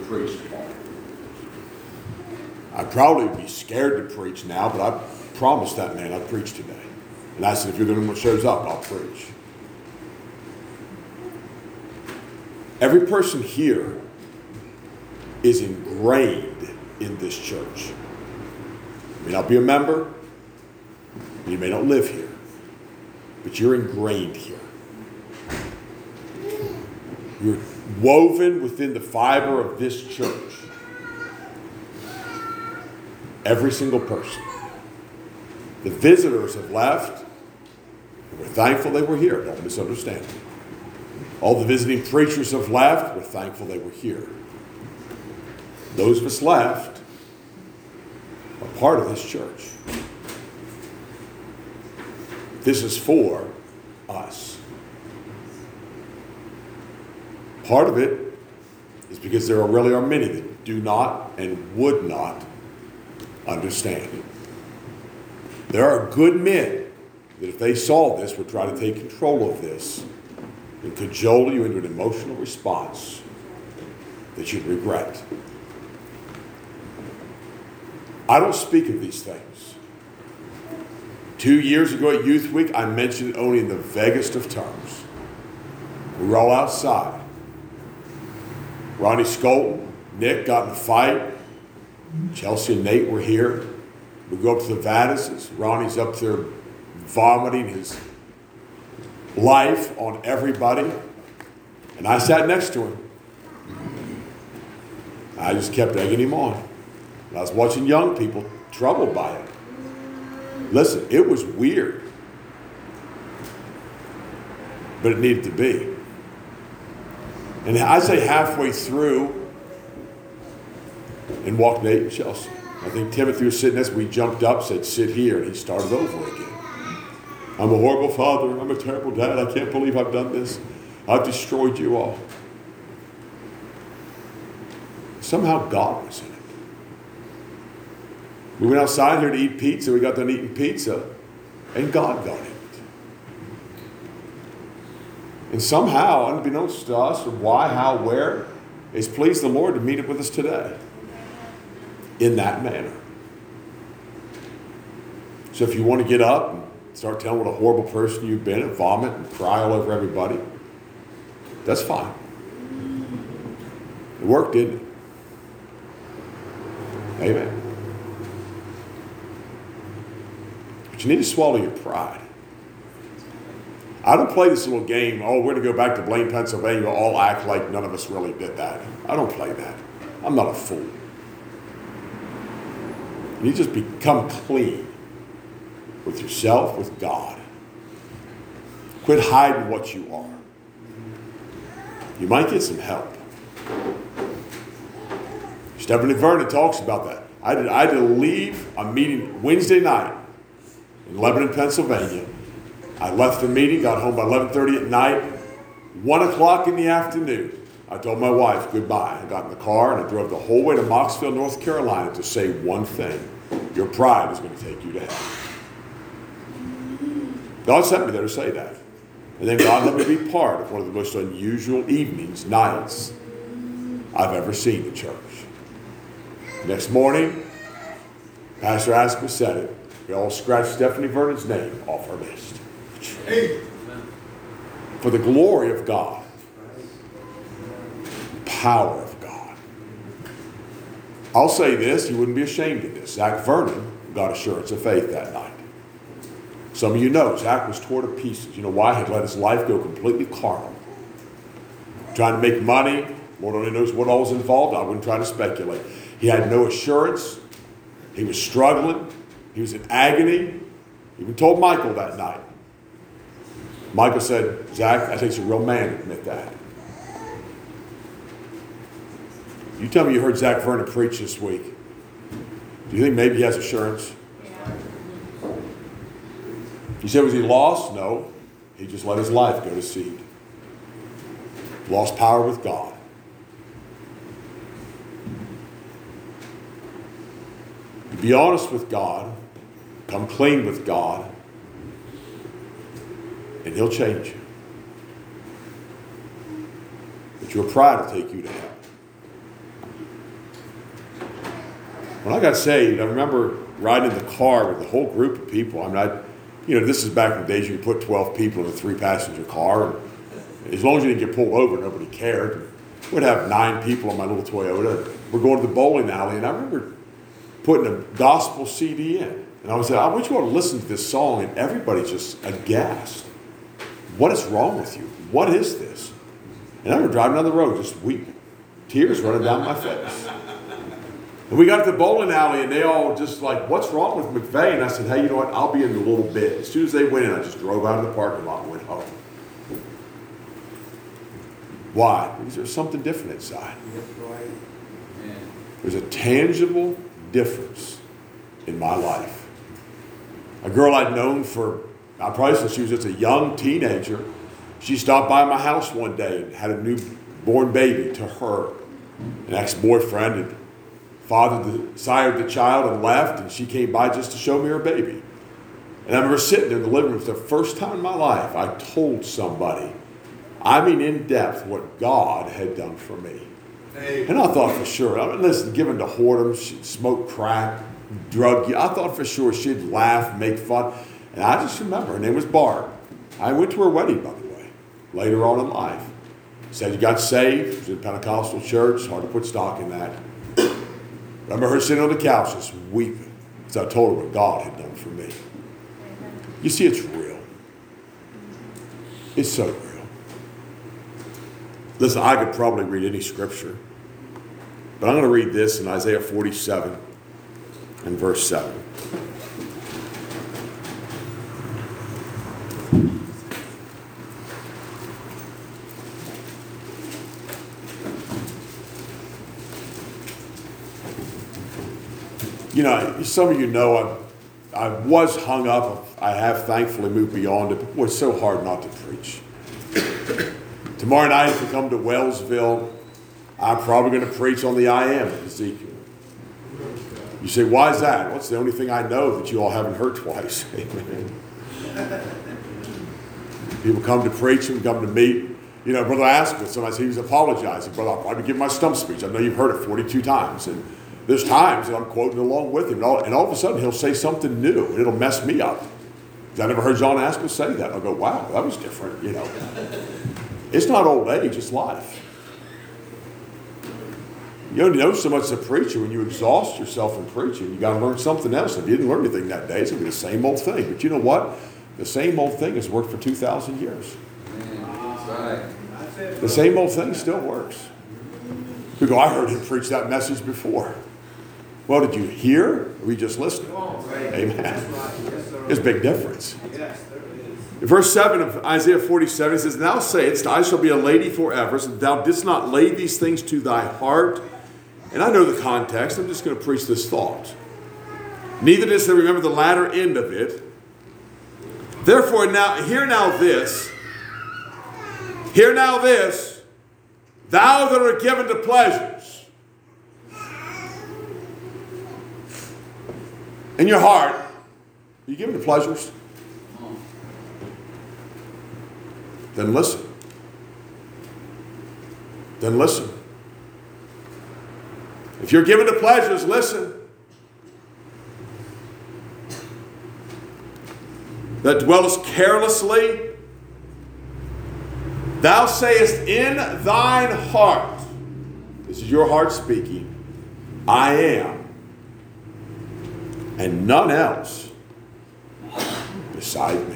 preach tomorrow. I'd probably be scared to preach now, but I promised that man I'd preach today. And I said, if you're the one that shows up, I'll preach. Every person here is ingrained in this church. You may not be a member, you may not live here, but you're ingrained here. You're woven within the fiber of this church. Every single person. The visitors have left. We're thankful they were here. Don't misunderstand me. All the visiting preachers have left. We're thankful they were here. Those of us left are part of this church. This is for us. Part of it is because there really are many that do not and would not understand. There are good men that if they saw this would try to take control of this and cajole you into an emotional response that you'd regret. I don't speak of these things. 2 years ago at Youth Week, I mentioned it only in the vaguest of terms. We were all outside. Ronnie Skolton, Nick got in a fight. Chelsea and Nate were here. We go up to the Vadis's. Ronnie's up there vomiting his life on everybody. And I sat next to him. I just kept egging him on. And I was watching young people troubled by it. Listen, it was weird. But it needed to be. And I'd say halfway through, and walked Nate and Chelsea. I think Timothy was sitting next. We jumped up, said, sit here, and he started over again. I'm a horrible father. I'm a terrible dad. I can't believe I've done this. I've destroyed you all. Somehow God was in it. We went outside here to eat pizza. We got done eating pizza, and God got in it. And somehow, unbeknownst to us, or why, how, where, it's pleased the Lord to meet it with us today. In that manner. So if you want to get up and start telling what a horrible person you've been and vomit and cry all over everybody, that's fine. It worked, didn't it? Amen. But you need to swallow your pride. I don't play this little game, oh, we're going to go back to Blaine, Pennsylvania, we'll all act like none of us really did that. I don't play that. I'm not a fool. You just become clean with yourself, with God. Quit hiding what you are. You might get some help. Stephanie Vernon talks about that. I had to leave a meeting Wednesday night in Lebanon, Pennsylvania. I left the meeting, got home by 11:30 at night. 1 o'clock in the afternoon, I told my wife goodbye. I got in the car and I drove the whole way to Moxville, North Carolina to say one thing. Your pride is going to take you to hell. God sent me there to say that. And then God let me be part of one of the most unusual evenings, nights I've ever seen in church. Next morning, Pastor Asmus said it. We all scratched Stephanie Vernon's name off our list. For the glory of God. Power of God. I'll say this, you wouldn't be ashamed of this. Zach Vernon got assurance of faith that night. Some of you know Zach was torn to pieces. You know why? He had let his life go completely carnal. Trying to make money. Lord only knows what all was involved. I wouldn't try to speculate. He had no assurance. He was struggling. He was in agony. He even told Michael that night. Michael said, Zach, that takes a real man to admit that. You tell me you heard Zach Vernon preach this week. Do you think maybe he has assurance? You said, was he lost? No. He just let his life go to seed. Lost power with God. Be honest with God. Come clean with God. And he'll change you. But your pride will take you to hell. When I got saved, I remember riding in the car with a whole group of people. This is back in the days you could put 12 people in a 3-passenger car. And as long as you didn't get pulled over, nobody cared. We'd have 9 people in my little Toyota. We're going to the bowling alley, and I remember putting a gospel CD in. And I was like, I want you all to listen to this song, and everybody's just aghast. What is wrong with you? What is this? And I remember driving down the road just weeping, tears running down my face. And we got to the bowling alley, and they all just like, what's wrong with McVeigh? And I said, hey, you know what? I'll be in a little bit. As soon as they went in, I just drove out of the parking lot and went home. Why? Because there's something different inside. There's a tangible difference in my life. A girl I'd known probably since she was just a young teenager, she stopped by my house one day and had a newborn baby to her. An ex-boyfriend had sired the child and left, and she came by just to show me her baby. And I remember sitting there in the living room for the first time in my life, I told somebody, in depth, what God had done for me. Hey. And I thought for sure, given to whoredom, she'd smoke crack, drug you. I thought for sure she'd laugh, make fun. And I just remember, her name was Barb. I went to her wedding, by the way, later on in life. Said you got saved, she was in a Pentecostal church, hard to put stock in that. I remember her sitting on the couch just weeping. So I told her what God had done for me. You see, it's real. It's so real. Listen, I could probably read any scripture, but I'm going to read this in Isaiah 47 and verse 7. Some of you know I was hung up. I have thankfully moved beyond it. It was so hard not to preach. Tomorrow night, if you come to Wellsville, I'm probably going to preach on the I Am of Ezekiel. You say, why is that? Well, it's the only thing I know that you all haven't heard twice. People come to preach and come to meet. Brother Asquith, sometimes he was apologizing. Brother, I'll probably give my stump speech. I know you've heard it 42 times. And there's times that I'm quoting along with him. And all of a sudden, he'll say something new, and it'll mess me up. I never heard John Asquith say that. I'll go, wow, that was different, It's not old age, it's life. You only know so much as a preacher when you exhaust yourself in preaching. You got to learn something else. If you didn't learn anything that day, it's going to be the same old thing. But you know what? The same old thing has worked for 2,000 years. The same old thing still works. You go, I heard him preach that message before. Well, did you hear? Or were you just listening? Amen. There's a big difference. In verse 7 of Isaiah 47, it says, Thou sayest, I shall be a lady forever, so thou didst not lay these things to thy heart. And I know the context. I'm just going to preach this thought. Neither didst thou remember the latter end of it. Therefore, hear now this, thou that art given to pleasures in your heart. Are you given to pleasures? Then listen. If you're given to pleasures, listen. That dwellest carelessly, thou sayest in thine heart, this is your heart speaking, I am, and none else beside me.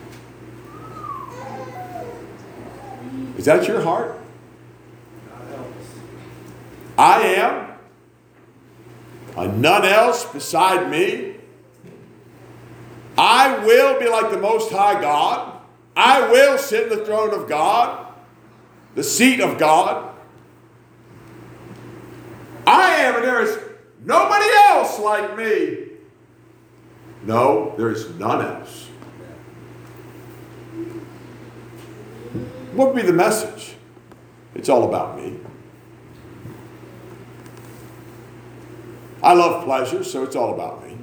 Is that your heart? I am, and none else beside me. I will be like the Most High God. I will sit in the throne of God, the seat of God. I am, and there is nobody else like me. No, there is none else. What would be the message? It's all about me. I love pleasure, so it's all about me.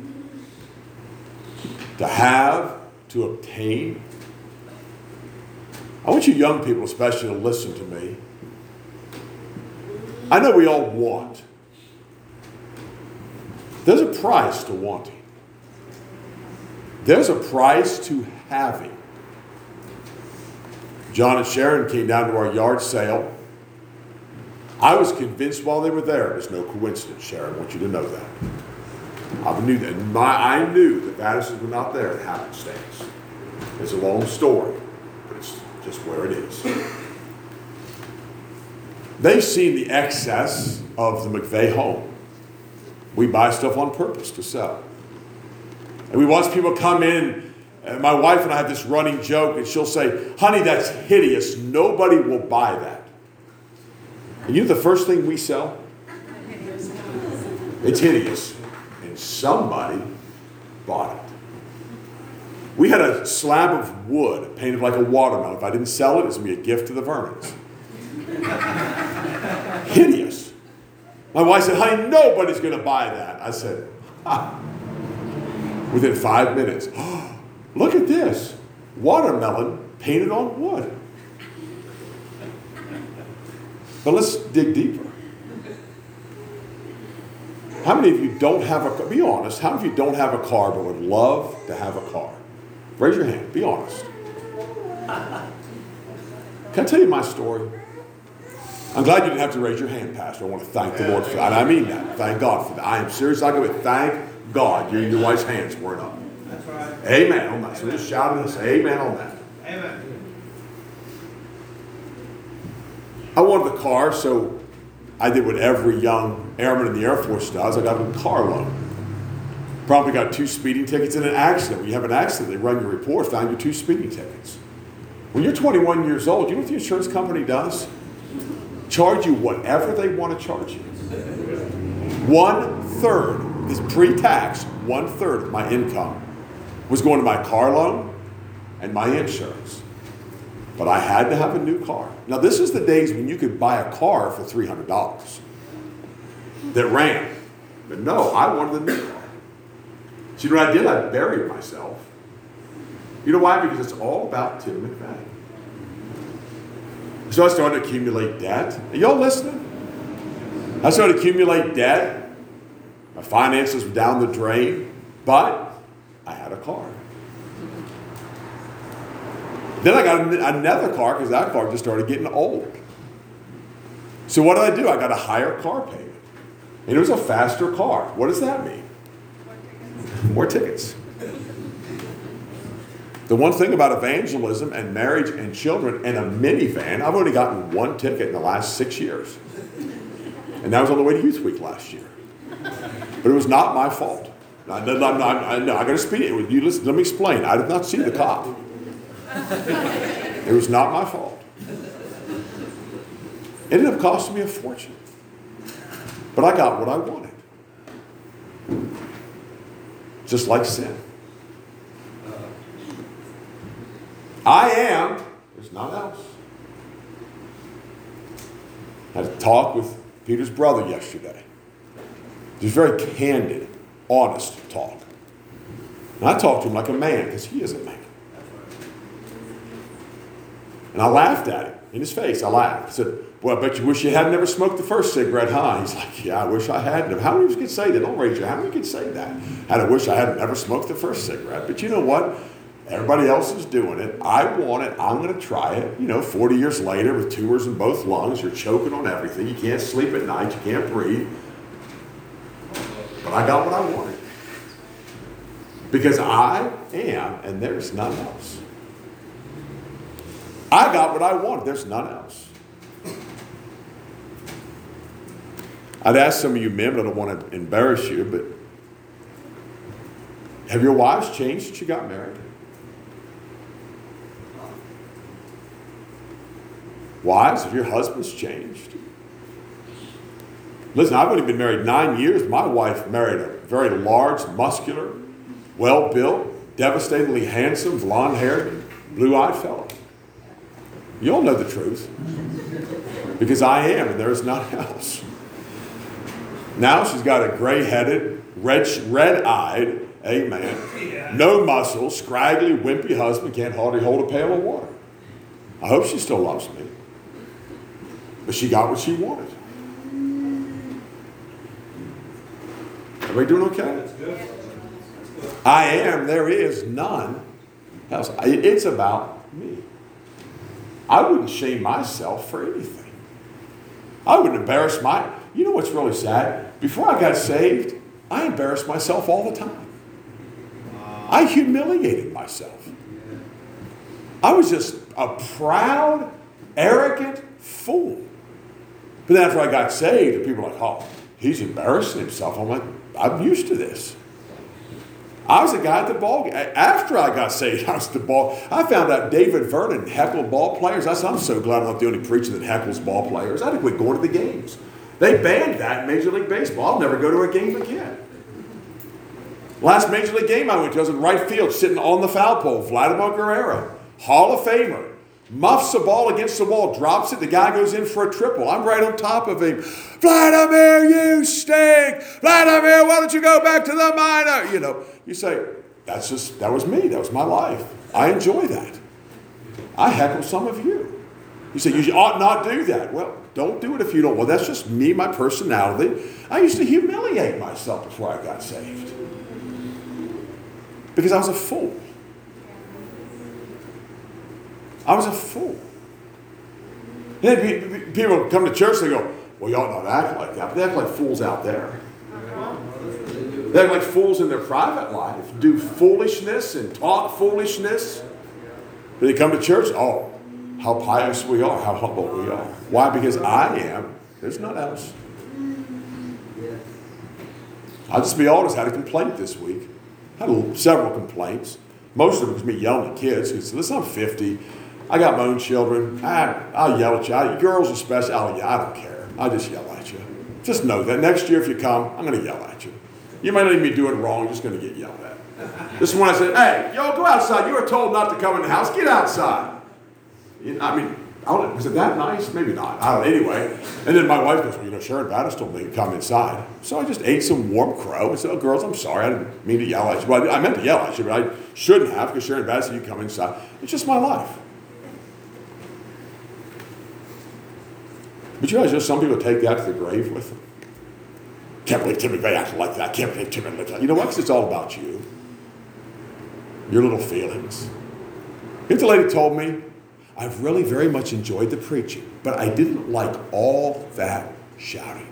To have, to obtain. I want you young people especially to listen to me. I know we all want. There's a price to wanting. There's a price to having. John and Sharon came down to our yard sale. I was convinced while they were there, it was no coincidence, Sharon, I want you to know that. I knew that. I knew that Madisons were not there at happenstance. It's a long story, but it's just where it is. They've seen the excess of the McVeigh home. We buy stuff on purpose to sell. And we watch people come in, and my wife and I have this running joke, and she'll say, honey, that's hideous. Nobody will buy that. And you know the first thing we sell? It's hideous. And somebody bought it. We had a slab of wood painted like a watermelon. If I didn't sell it, it was going to be a gift to the Vernons. Hideous. My wife said, honey, nobody's going to buy that. I said, ha. Within 5 minutes, oh, look at this. Watermelon painted on wood. But let's dig deeper. How many of you don't have a car? Be honest. How many of you don't have a car but would love to have a car? Raise your hand. Be honest. Can I tell you my story? I'm glad you didn't have to raise your hand, Pastor. I want to thank the Lord for that. And I mean that. Thank God for that. I am serious. I go with thank God your wife's hands weren't up. That's right. Amen on that. So just shout and say amen on that. Amen. I wanted the car, so I did what every young airman in the Air Force does. I got a car loan. Probably got 2 speeding tickets in an accident. When you have an accident, they run your report, found your 2 speeding tickets. When you're 21 years old, you know what the insurance company does? Charge you whatever they want to charge you. 1/3 is pre-tax. 1/3 of my income was going to my car loan and my insurance. But I had to have a new car. Now, this is the days when you could buy a car for $300 that ran. But no, I wanted a new car. See what I did? I buried myself. You know why? Because it's all about Tim McVeigh. So I started to accumulate debt. Are y'all listening? I started to accumulate debt. My finances were down the drain. But I had a car. Then I got another car because that car just started getting old. So what did I do? I got a higher car payment. And it was a faster car. What does that mean? More tickets. The one thing about evangelism and marriage and children and a minivan, I've only gotten 1 ticket in the last 6 years. And that was on the way to Youth Week last year. But it was not my fault. I got to speak it. You listen, let me explain. I did not see the cop. It was not my fault. It ended up costing me a fortune. But I got what I wanted. Just like sin. I am, there's none else. I had a talk with Peter's brother yesterday. Just very candid, honest talk. And I talked to him like a man, because he is a man. And I laughed at him, in his face. I laughed. I said, well, I bet you wish you hadn't never smoked the first cigarette, huh? He's like, yeah, I wish I hadn't. How many of you could say that? Don't raise your hand. How many could say that? I wish I hadn't never smoked the first cigarette. But you know what? Everybody else is doing it. I want it. I'm going to try it. 40 years later with tumors in both lungs, you're choking on everything. You can't sleep at night. You can't breathe. But I got what I wanted. Because I am, and there's none else. I got what I wanted. There's none else. I'd ask some of you men, but I don't want to embarrass you, but have your wives changed since you got married? Wives, have your husbands changed? Listen, I've only been married 9 years. My wife married a very large, muscular, well-built, devastatingly handsome, blonde-haired, blue-eyed fellow. You all know the truth. Because I am, and there is none else. Now she's got a gray-headed, red-eyed, amen, no muscle, scraggly, wimpy husband, can't hardly hold a pail of water. I hope she still loves me. But she got what she wanted. Everybody doing okay? I am, there is none else. It's about me. I wouldn't shame myself for anything. I wouldn't embarrass you know what's really sad? Before I got saved, I embarrassed myself all the time. I humiliated myself. I was just a proud, arrogant fool. But then after I got saved, people were like, oh, he's embarrassing himself. I'm like, I'm used to this. I was a guy at the ball game. After I got saved, I was at the ball. I found out David Vernon heckled ball players. I'm so glad I'm not the only preacher that heckles ball players. I had to quit going to the games. They banned that in Major League Baseball. I'll never go to a game again. Last Major League game I went to, I was in right field, sitting on the foul pole. Vladimir Guerrero, Hall of Famer, muffs the ball against the wall, drops it. The guy goes in for a triple. I'm right on top of him. Vladimir, you stink. Vladimir, why don't you go back to the minor? You know, you say, that was me. That was my life. I enjoy that. I heckle some of you. You say, you ought not do that. Well, don't do it if you don't. Well, that's just me, my personality. I used to humiliate myself before I got saved. Because I was a fool. I was a fool. And then people come to church, they go, well, you ought not act like that. But they act like fools out there. They act like fools in their private life. Do foolishness and talk foolishness. But they come to church, oh, how pious we are, how humble we are. Why? Because I am. There's none else. I'll just be honest, I had a complaint this week. I had several complaints. Most of it was me yelling at kids. Because listen, I'm 50. I got my own children. I'll yell at you. Girls especially, I don't care. I'll just yell at you. Just know that next year if you come, I'm going to yell at you. You might not even be doing wrong. You're just going to get yelled at. This is when I said, hey, y'all go outside. You were told not to come in the house. Get outside. I mean, was it that nice? Maybe not. I don't know. Anyway. And then my wife goes, well, Sharon Battis told me to come inside. So I just ate some warm crow. I said, oh, girls, I'm sorry. I didn't mean to yell at you. Well, I meant to yell at you, but I shouldn't have because Sharon Battis said you come inside. It's just my life. But you realize some people take that to the grave with them. Can't believe Tim McVeigh acted like that. Can't believe Tim McVeigh like that. You know what? Because it's all about you. Your little feelings. Here's the lady told me, I've really very much enjoyed the preaching, but I didn't like all that shouting.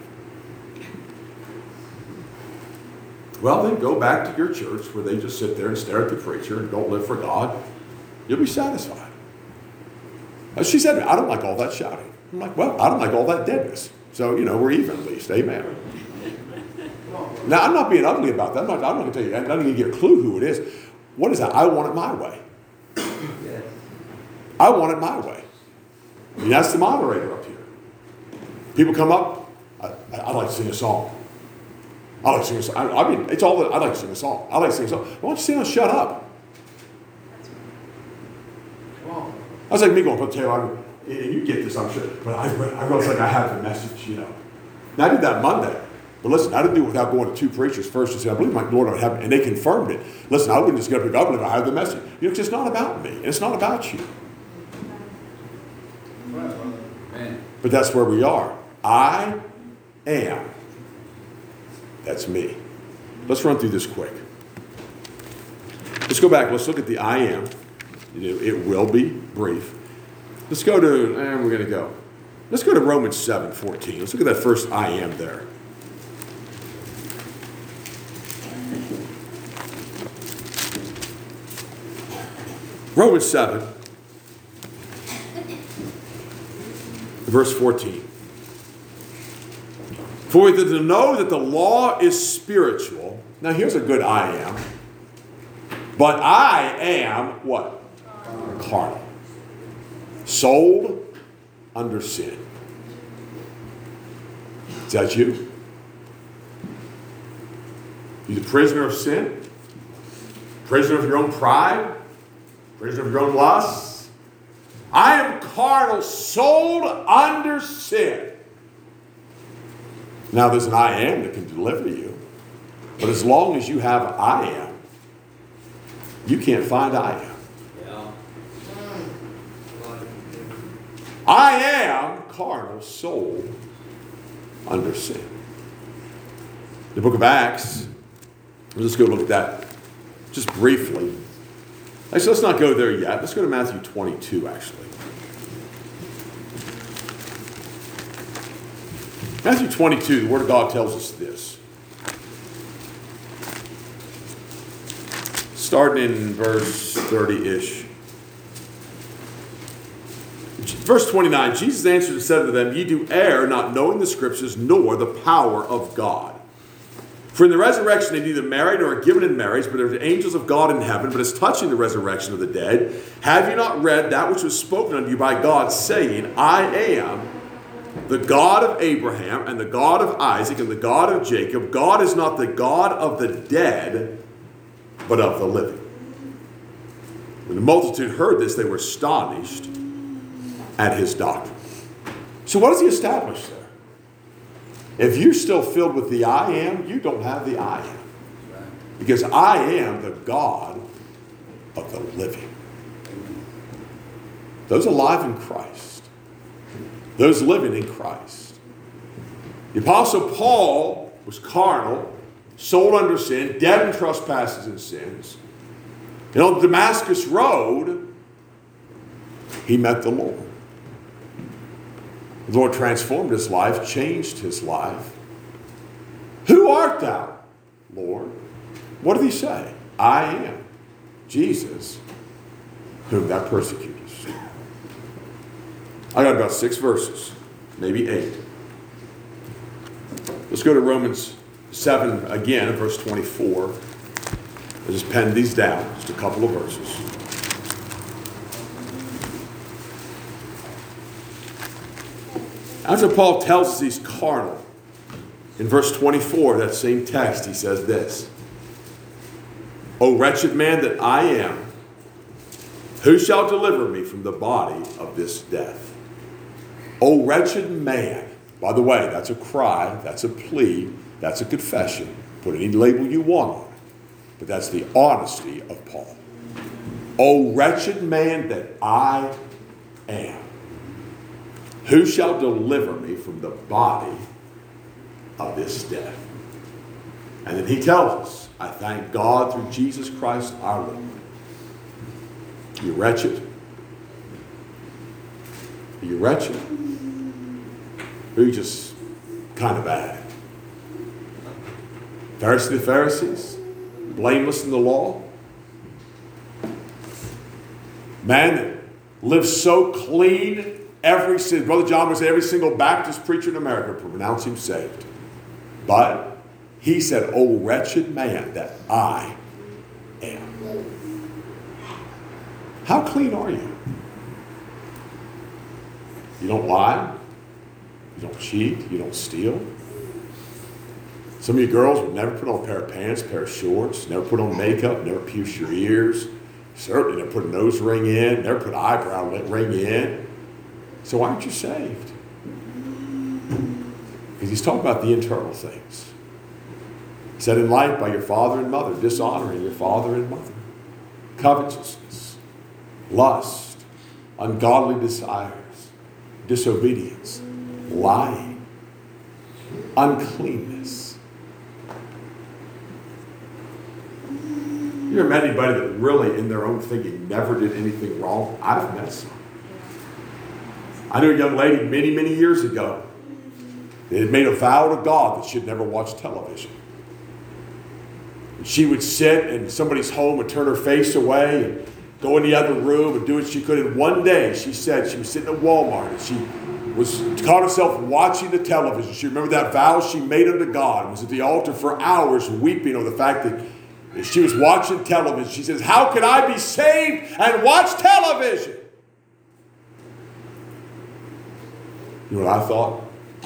Well, then go back to your church where they just sit there and stare at the preacher and don't live for God. You'll be satisfied. She said, I don't like all that shouting. I'm like, well, I don't like all that deadness. So, we're even at least. Amen. Now, I'm not being ugly about that. I'm not going to tell you. I'm not going to give you a clue who it is. What is that? I want it my way. I want it my way. I mean, that's the moderator up here. People come up. I like to sing a song. I like to sing a song. I mean, it's all that I like to sing a song. I like to sing a song. Why don't you sing a shut up? I was like me going, Taylor, and you get this, I'm sure. But I really like I have the message, Now, I did that Monday. But listen, I didn't do it without going to two preachers first and say, I believe my Lord would have it. And they confirmed it. Listen, I wouldn't just get up and go, I believe I have the message. It's just not about me. And it's not about you. But that's where we are. I am. That's me. Let's run through this quick. Let's go back. Let's look at the I am. It will be brief. Let's go to, we're going to go. Let's go to Romans 7:14. Let's look at that first I am there. Romans 7, verse 14. For to know that the law is spiritual. Now here's a good I am. But I am what? Carnal. Sold under sin. Is that you? You the prisoner of sin? Prisoner of your own pride? Prisoner of your own lusts? I am carnal, sold under sin. Now there's an I am that can deliver you. But as long as you have I am, you can't find I am. Yeah. I am carnal, sold under sin. The book of Acts, Let's go look at that just briefly. Actually, let's not go there yet. Let's go to Matthew 22, actually. Matthew 22, the Word of God tells us this. Starting in verse 30-ish. Verse 29, Jesus answered and said to them, Ye do err, not knowing the Scriptures, nor the power of God. For in the resurrection they neither marry nor are given in marriage, but are the angels of God in heaven. But as touching the resurrection of the dead, have you not read that which was spoken unto you by God, saying, I am the God of Abraham, and the God of Isaac, and the God of Jacob? God is not the God of the dead, but of the living. When the multitude heard this, they were astonished at his doctrine. So what does he establish there? If you're still filled with the I am, you don't have the I am. Because I am the God of the living. Those alive in Christ. Those living in Christ. The Apostle Paul was carnal, sold under sin, dead in trespasses and sins. And on the Damascus Road, he met the Lord. The Lord transformed his life, changed his life. Who art thou, Lord? What did he say? I am Jesus, whom thou persecutest. I got about 6 verses, maybe 8. Let's go to Romans 7 again, verse 24. I just penned these down, just a couple of verses. After Paul tells us he's carnal, in verse 24 of that same text, he says this, O wretched man that I am, who shall deliver me from the body of this death? O wretched man. By the way, that's a cry, that's a plea, that's a confession. Put any label you want on it. But that's the honesty of Paul. O wretched man that I am. Who shall deliver me from the body of this death? And then he tells us, I thank God through Jesus Christ our Lord. Are you wretched? Are you wretched? Or are you just kind of bad? Pharisee of the Pharisees, blameless in the law. Man that lives so clean. Brother John would say every single Baptist preacher in America would pronounce him saved. But he said, O wretched man that I am. How clean are you? You don't lie. You don't cheat. You don't steal. Some of you girls would never put on a pair of pants, a pair of shorts, never put on makeup, never pierce your ears, certainly never put a nose ring in, never put an eyebrow ring in. So why aren't you saved? Because he's talking about the internal things. Set in life by your father and mother, dishonoring your father and mother. Covetousness, lust, ungodly desires, disobedience, lying, uncleanness. You ever met anybody that really in their own thinking never did anything wrong? I've met some. I knew a young lady many, many years ago that had made a vow to God that she'd never watch television. And she would sit in somebody's home and turn her face away and go in the other room and do what she could. And one day, she said she was sitting at Walmart and she caught herself watching the television. She remembered that vow she made unto God and was at the altar for hours weeping over the fact that she was watching television. She says, how can I be saved and watch television? You know what I thought?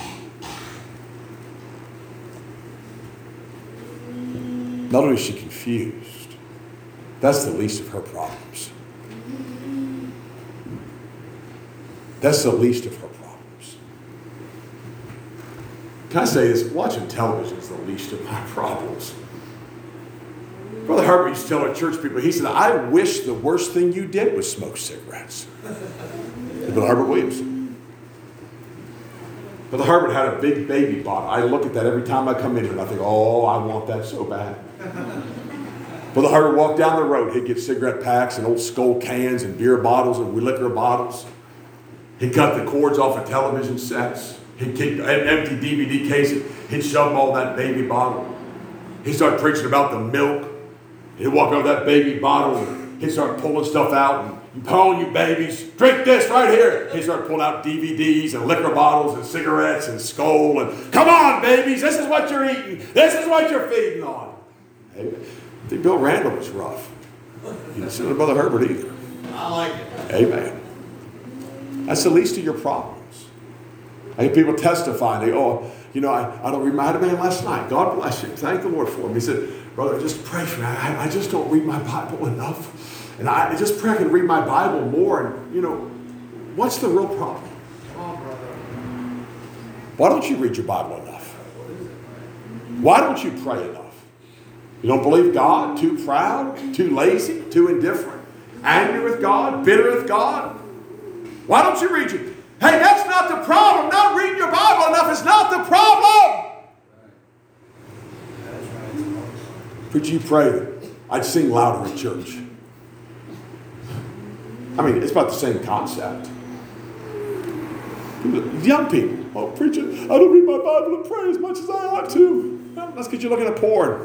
Not only is she confused, that's the least of her problems. That's the least of her problems. Can I say this? Watching television is the least of my problems. Brother Herbert used to tell our church people, he said, I wish the worst thing you did was smoke cigarettes. Brother Herbert Williamson. Brother Herbert had a big baby bottle. I look at that every time I come in here and I think, oh, I want that so bad. Brother Herbert walked down the road. He'd get cigarette packs and old Skull cans and beer bottles and liquor bottles. He'd cut the cords off of television sets. He'd kick an empty DVD case. He'd shove them all in that baby bottle. He'd start preaching about the milk. He'd walk over that baby bottle and he'd start pulling stuff out and, "Come on, you babies, drink this right here." He'd start pulling out DVDs and liquor bottles and cigarettes and Skull and, "Come on, babies, this is what you're eating. This is what you're feeding on." Hey, I think Bill Randall was rough. He didn't listen to Brother Herbert either. I like it. Amen. That's the least of your problems. I hear people testify. They, I don't read my, I had a man last night. God bless him. Thank the Lord for him. He said, "Brother, just pray for me. I just don't read my Bible enough. And I just pray I can read my Bible more." And, what's the real problem? Why don't you read your Bible enough? Why don't you pray enough? You don't believe God? Too proud? Too lazy? Too indifferent? Angry with God? Bitter with God? Why don't you read your... Hey, that's not the problem. Not reading your Bible enough is not the problem. Preacher, you pray. I'd sing louder in church. I mean, it's about the same concept. Young people, "Oh, preacher, I don't read my Bible and pray as much as I ought to." Well, that's because you're looking at porn.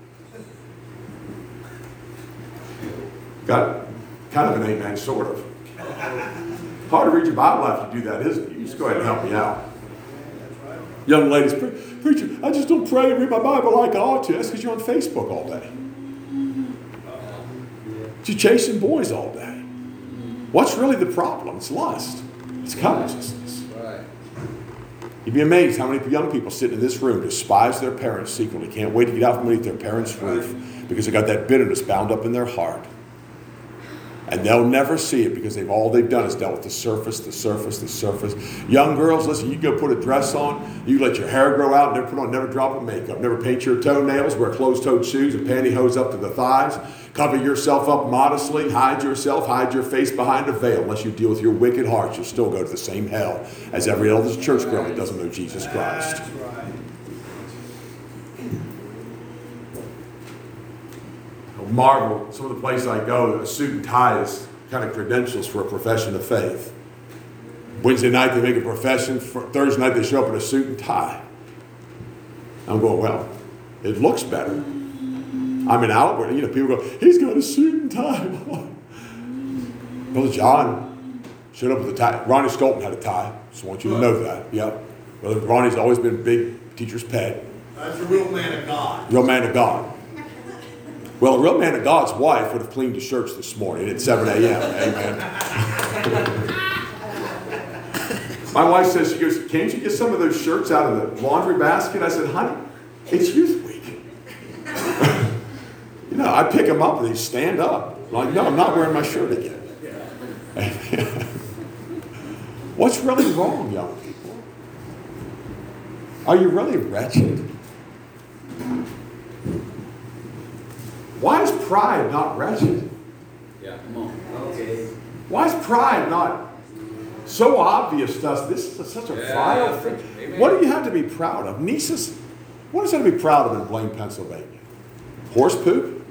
Got kind of an amen, sort of. Hard to read your Bible after you do that, isn't it? You just go ahead and help me out. Young ladies, "Preacher, I just don't pray and read my Bible like I ought to." That's because you're on Facebook all day. You're chasing boys all day. What's really the problem? It's lust. It's covetousness. You'd be amazed how many young people sitting in this room despise their parents secretly, can't wait to get out from beneath their parents' roof because they got that bitterness bound up in their heart. And they'll never see it because all they've done is dealt with the surface, the surface, the surface. Young girls, listen, you go put a dress on, you let your hair grow out, never drop of makeup, never paint your toenails, wear closed-toed shoes and pantyhose up to the thighs, cover yourself up modestly, hide your face behind a veil. Unless you deal with your wicked heart, you'll still go to the same hell as every other church girl that doesn't know Jesus Christ. That's right. Marvel, some of the places I go, a suit and tie is kind of credentials for a profession of faith. Wednesday night they make a profession, Thursday night they show up in a suit and tie. I'm going, well, it looks better. I mean, outward, people go, "He's got a suit and tie." Brother John showed up with a tie. Ronnie Skolton had a tie, just want you to know that. Yep. Brother Ronnie's always been a big teacher's pet. That's a real man of God. Real man of God. Well, a real man of God's wife would have cleaned his shirts this morning at 7 a.m. Amen. My wife says, she goes, "Can't you get some of those shirts out of the laundry basket?" I said, "Honey, it's Youth Week." I pick them up and they stand up. I'm like, "No, I'm not wearing my shirt again." Amen. What's really wrong, young people? Are you really wretched? Why is pride not wretched? Yeah, come on. Okay. Why is pride not so obvious to us? This is such a vile thing. Amen. What do you have to be proud of? Niece's, what is there to be proud of in Blaine, Pennsylvania? Horse poop?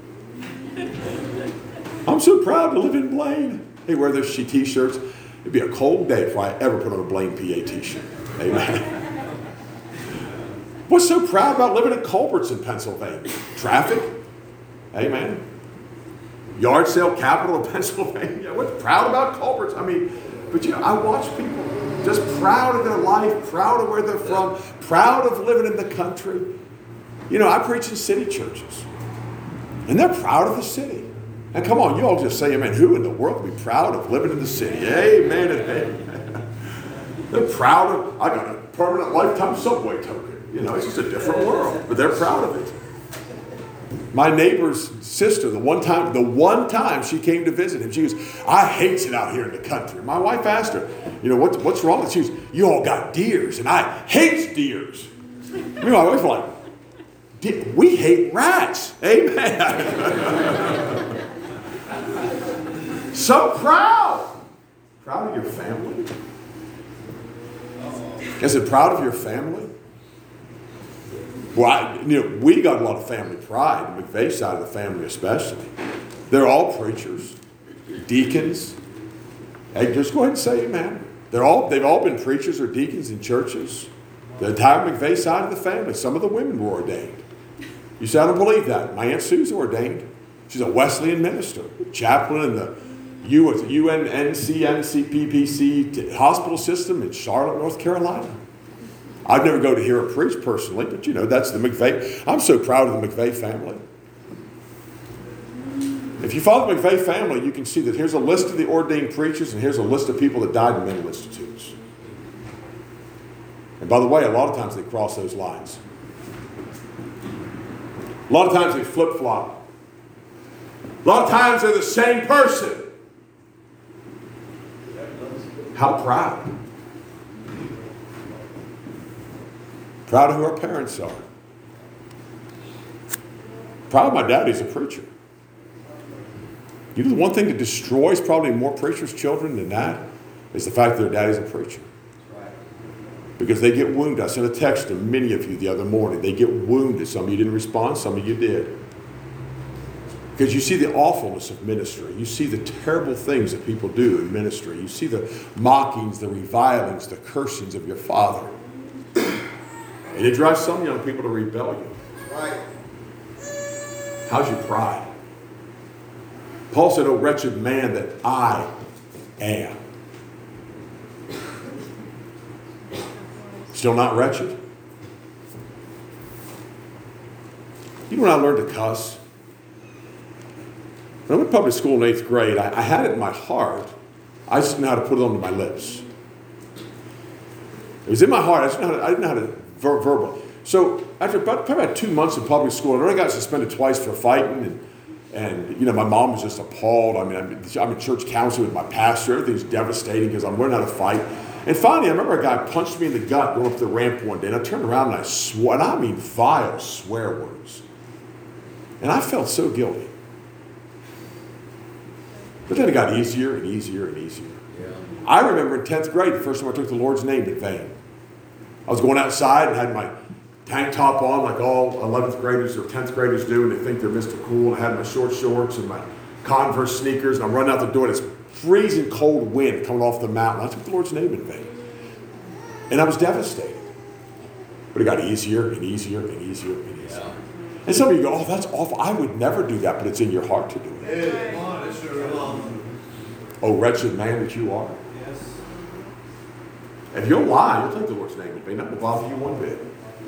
I'm so proud to live in Blaine. They wear those t-shirts. It'd be a cold day if I ever put on a Blaine, PA t-shirt. Amen. What's so proud about living in Culbertson, Pennsylvania? Traffic? Amen. Yard sale capital of Pennsylvania. What's proud about Culver's? But I watch people just proud of their life, proud of where they're from, proud of living in the country. I preach in city churches, and they're proud of the city. And come on, you all just say amen. Who in the world would be proud of living in the city? Amen and amen. They're proud of, I got a permanent lifetime subway token. It's just a different world, but they're proud of it. My neighbor's sister, the one time she came to visit him, she goes, "I hates it out here in the country." My wife asked her, what's wrong? She goes, "You all got deers, and I hates deers." My wife was like, "We hate rats." Amen. So proud. Proud of your family. Is it proud of your family? Well, we got a lot of family pride, the McVeigh side of the family especially. They're all preachers, deacons. Hey, just go ahead and say amen. They've all been preachers or deacons in churches. The entire McVeigh side of the family. Some of the women were ordained. You say, I don't believe that. My Aunt Sue's ordained. She's a Wesleyan minister, chaplain in the UNCPPC hospital system in Charlotte, North Carolina. I'd never go to hear her preach personally, but that's the McVeigh. I'm so proud of the McVeigh family. If you follow the McVeigh family, you can see that here's a list of the ordained preachers and here's a list of people that died in mental institutes. And by the way, a lot of times they cross those lines. A lot of times they flip-flop. A lot of times they're the same person. How proud. Proud of who our parents are. Proud of my dad, he's a preacher. The one thing that destroys probably more preachers' children than that is the fact that their daddy's a preacher. Because they get wounded. I sent a text to many of you the other morning. They get wounded. Some of you didn't respond, some of you did. Because you see the awfulness of ministry. You see the terrible things that people do in ministry. You see the mockings, the revilings, the cursings of your father. And it drives some young people to rebellion. Right. How's your pride? Paul said, "O wretched man that I am." Still not wretched? When I learned to cuss, when I went to public school in 8th grade, I had it in my heart. I just didn't know how to put it onto my lips. It was in my heart. I didn't know how to verbal. So after about 2 months in public school, I already got suspended twice for fighting, and my mom was just appalled. I'm in church counseling with my pastor. Everything's devastating because I'm learning how to fight. And finally, I remember a guy punched me in the gut going up the ramp one day, and I turned around and I swore, and I mean vile swear words. And I felt so guilty. But then it got easier and easier and easier. Yeah. I remember in 10th grade, the first time I took the Lord's name in vain. I was going outside and had my tank top on like all 11th graders or 10th graders do, and they think they're Mr. Cool. And I had my short shorts and my Converse sneakers, and I'm running out the door, and it's freezing cold wind coming off the mountain. I took the Lord's name in vain. And I was devastated. But it got easier and easier and easier and easier. Yeah. And some of you go, "Oh, that's awful. I would never do that," but it's in your heart to do it. Hey, come on, it's sure long. Oh, wretched man that you are. Yes. If you'll lie, you'll take the Lord's name in vain. That will bother you one bit.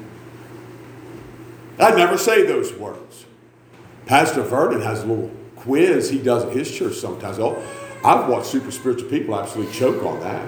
I'd never say those words. Pastor Vernon has a little quiz he does at his church sometimes. Oh, I've watched super spiritual people absolutely choke on that.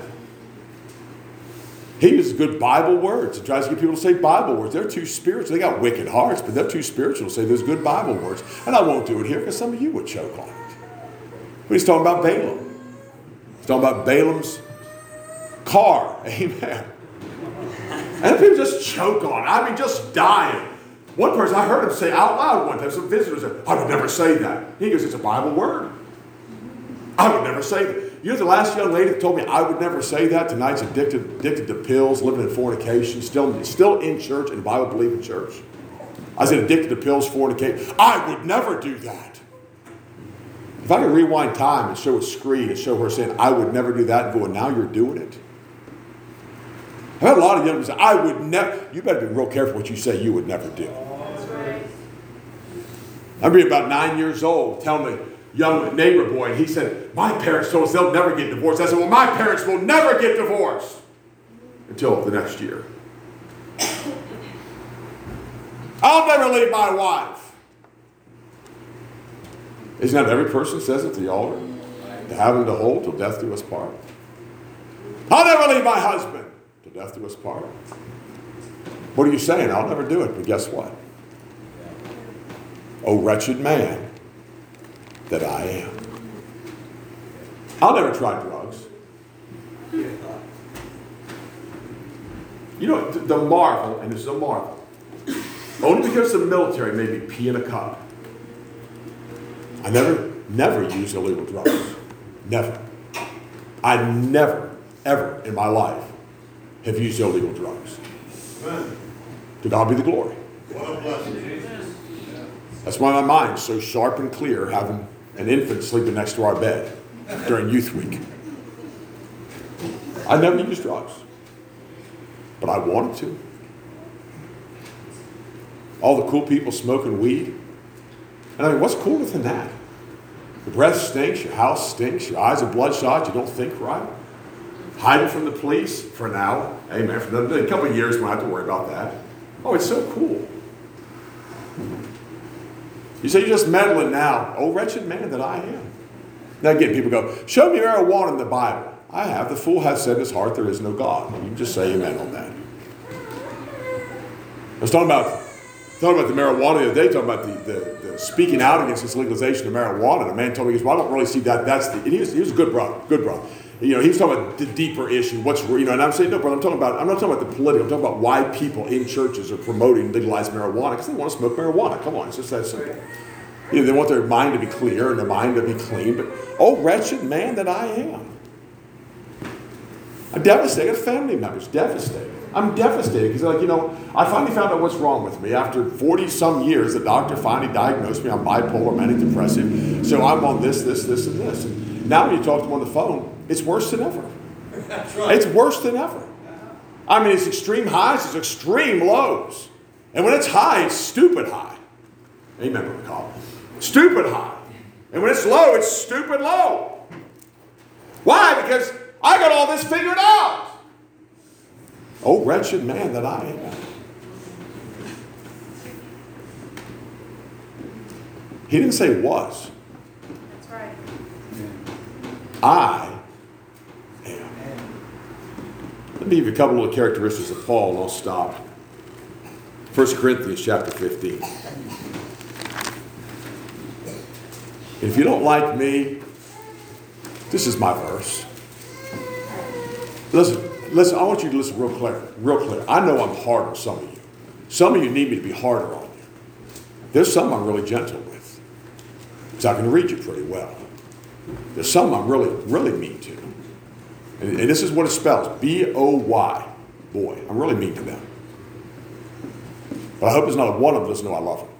He uses good Bible words. He tries to get people to say Bible words. They're too spiritual. They got wicked hearts, but they're too spiritual to say those good Bible words. And I won't do it here because some of you would choke on it. But he's talking about Balaam. He's talking about Balaam's car. Amen. And people just choke on it. I mean, just dying. One person, I heard him say out loud one time, some visitors said, "I would never say that." He goes, "It's a Bible word. I would never say that." The last young lady that told me I would never say that, tonight's addicted to pills, living in fornication, still in church and Bible-believing church. I said addicted to pills, fornication. I would never do that. If I could rewind time and show a screen and show her saying, "I would never do that," and go, "And now you're doing it." I've had a lot of young people say, "I would never." You better be real careful what you say you would never do. I remember about 9 years old telling a young neighbor boy, and he said, "My parents told us they'll never get divorced." I said, "Well, my parents will never get divorced until the next year. I'll never leave my wife." Isn't that every person says it to the altar? To have and to hold till death do us part. I'll never leave my husband till death do us part. What are you saying? I'll never do it. But guess what? Oh, wretched man that I am. I'll never try drugs. The marvel, and this is a marvel, only because the military made me pee in a cup. I never used illegal drugs. Never. I never, ever in my life have used illegal drugs. Amen. To God be the glory. What a blessing. That's why my mind's so sharp and clear having an infant sleeping next to our bed during youth week. I never used drugs, but I wanted to. All the cool people smoking weed. And I mean, what's cooler than that? Your breath stinks, your house stinks, your eyes are bloodshot, you don't think right. Hiding from the police for an hour. Amen. For a couple of years, we don't have to worry about that. Oh, it's so cool. You say you're just meddling now. Oh, wretched man that I am. Now again, people go, show me marijuana in the Bible. I have. The fool has said in his heart there is no God. You can just say amen on that. I was talking about the marijuana the other day, talking about the speaking out against this legalization of marijuana. And a man told me, he goes, well, I don't really see that. He was a good brother. He was talking about the deeper issue. And I'm saying, no, brother, I'm not talking about the political. I'm talking about why people in churches are promoting legalized marijuana, because they want to smoke marijuana. Come on, it's just that simple. They want their mind to be clear and their mind to be clean. But, oh, wretched man that I am. I'm devastated. I got family members devastated. I'm devastated because, I finally found out what's wrong with me. After 40-some years, the doctor finally diagnosed me. I'm bipolar, manic depressive. So I'm on this, and this. And now when you talk to them on the phone, it's worse than ever. That's right. It's worse than ever. I mean, it's extreme highs, it's extreme lows. And when it's high, it's stupid high. Amen, Brother Colin. Stupid high. And when it's low, it's stupid low. Why? Because I got all this figured out. Oh, wretched man that I am. He didn't say was. That's right. I am. Let me give you a couple of characteristics of Paul and I'll stop. 1 Corinthians chapter 15. If you don't like me, this is my verse. Listen, I want you to listen real clear. I know I'm hard on some of you. Some of you need me to be harder on you. There's some I'm really gentle with. Because I can read you pretty well. There's some I'm really, really mean to. And this is what it spells. B-O-Y. Boy, I'm really mean to them. But I hope there's not one of them that doesn't know I love them.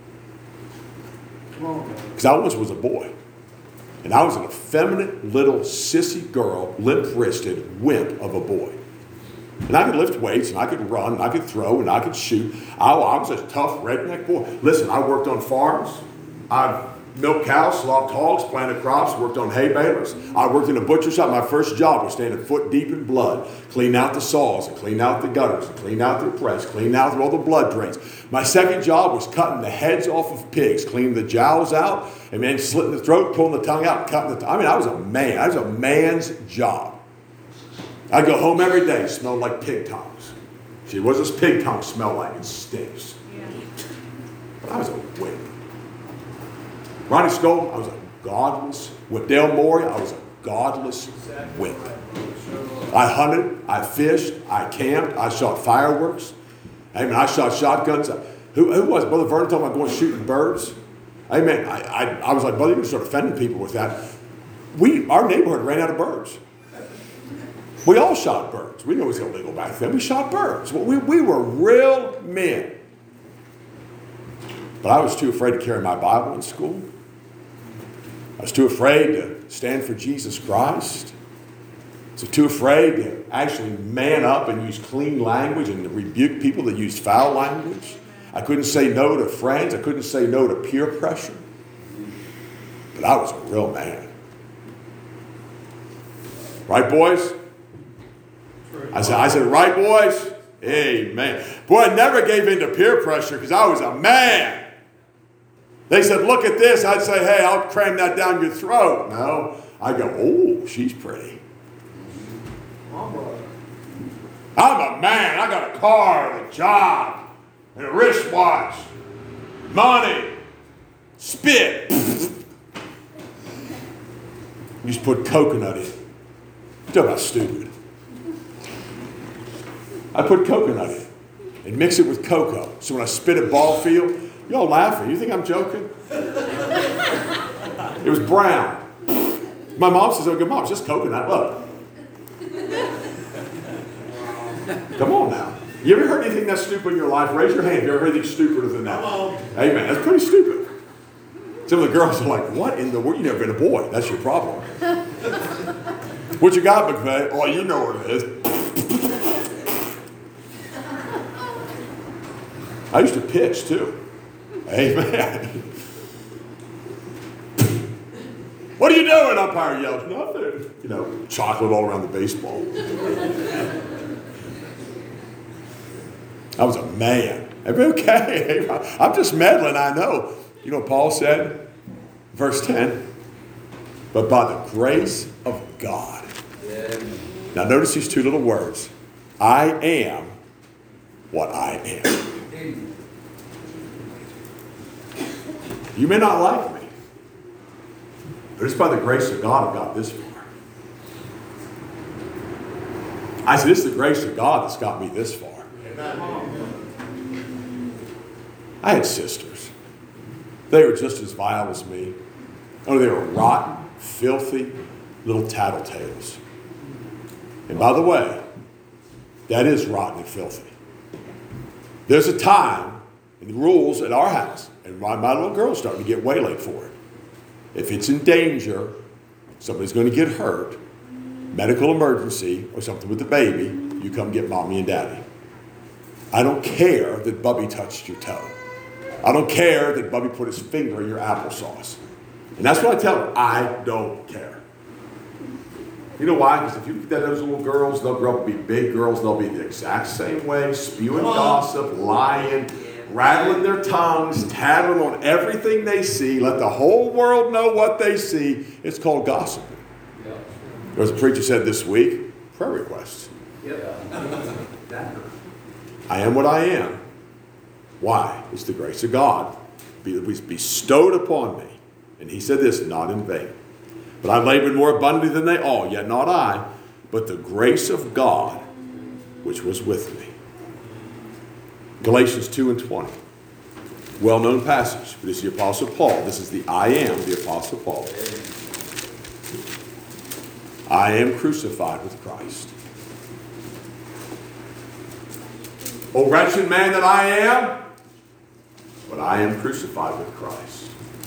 Because I once was a boy. And I was an effeminate little sissy girl, limp-wristed wimp of a boy. And I could lift weights, and I could run, and I could throw, and I could shoot. I was a tough redneck boy. Listen, I worked on farms. I milked cows, slaughtered hogs, planted crops, worked on hay balers. I worked in a butcher shop. My first job was standing foot deep in blood, clean out the saws, and clean out the gutters, and clean out the press, clean out all the blood drains. My second job was cutting the heads off of pigs, cleaning the jowls out, and then slitting the throat, pulling the tongue out, cutting the I was a man. I was a man's job. I'd go home every day, smelled like pig tongues. See, what does this pig tongue smell like? It stinks. Yeah. But I was a wimp. Ronnie Skolton, I was a godless wimp. Dale Morey, I was a godless wimp. I hunted, I fished, I camped, I shot fireworks. Amen. I shot shotguns. Who was it? Brother Vernon talking about going shooting birds? Amen. I was like, brother, you're going to start offending people with that. Our neighborhood ran out of birds. We all shot birds. We knew it was illegal back then. We shot birds. We were real men. But I was too afraid to carry my Bible in school. I was too afraid to stand for Jesus Christ. I was too afraid to actually man up and use clean language and to rebuke people that used foul language. I couldn't say no to friends. I couldn't say no to peer pressure. But I was a real man. Right, boys? I said, right, boys? Amen. Boy, I never gave in to peer pressure because I was a man. They said, look at this. I'd say, hey, I'll cram that down your throat. No. I go, oh, she's pretty. I'm a man. I got a car, a job, and a wristwatch, money, spit. You just put coconut in. Talk about stupid. I put coconut in and mix it with cocoa. So when I spit at ball field, y'all laughing. You think I'm joking? It was brown. My mom says, oh, good mom, it's just coconut. Look. Come on now. You ever heard anything that's stupid in your life? Raise your hand if you ever heard anything stupider than that. Amen. That's pretty stupid. Some of the girls are like, what in the world? You've never been a boy. That's your problem. What you got, McVeigh? Oh, you know what it is. I used to pitch too. Amen. What are you doing? Umpire yells, nothing. You know, chocolate all around the baseball. I was a man. Everybody okay? I'm just meddling, I know. You know what Paul said? Verse 10. But by the grace of God. Yeah. Now notice these two little words. I am what I am. You may not like me, but it's by the grace of God I've got this far. I said, it's the grace of God that's got me this far. I had sisters. They were just as vile as me. Oh, they were rotten, filthy, little tattletales. And by the way, that is rotten and filthy. There's a time in the rules at our house, and my little girl's starting to get waylaid for it. If it's in danger, somebody's going to get hurt, medical emergency, or something with the baby, you come get mommy and daddy. I don't care that Bubby touched your toe. I don't care that Bubby put his finger in your applesauce. And that's what I tell her. I don't care. You know why? Because if you look at those little girls, they'll grow up to be big girls. They'll be the exact same way, spewing gossip, lying, rattling their tongues, tattling on everything they see. Let the whole world know what they see. It's called gossiping. There was a preacher said this week, prayer requests. I am what I am. Why? It's the grace of God bestowed upon me. And he said this, not in vain. But I labored more abundantly than they all, yet not I, but the grace of God which was with me. Galatians 2:20. Well-known passage. This is the Apostle Paul. This is the I am, the Apostle Paul. I am crucified with Christ. O wretched man that I am, but I am crucified with Christ.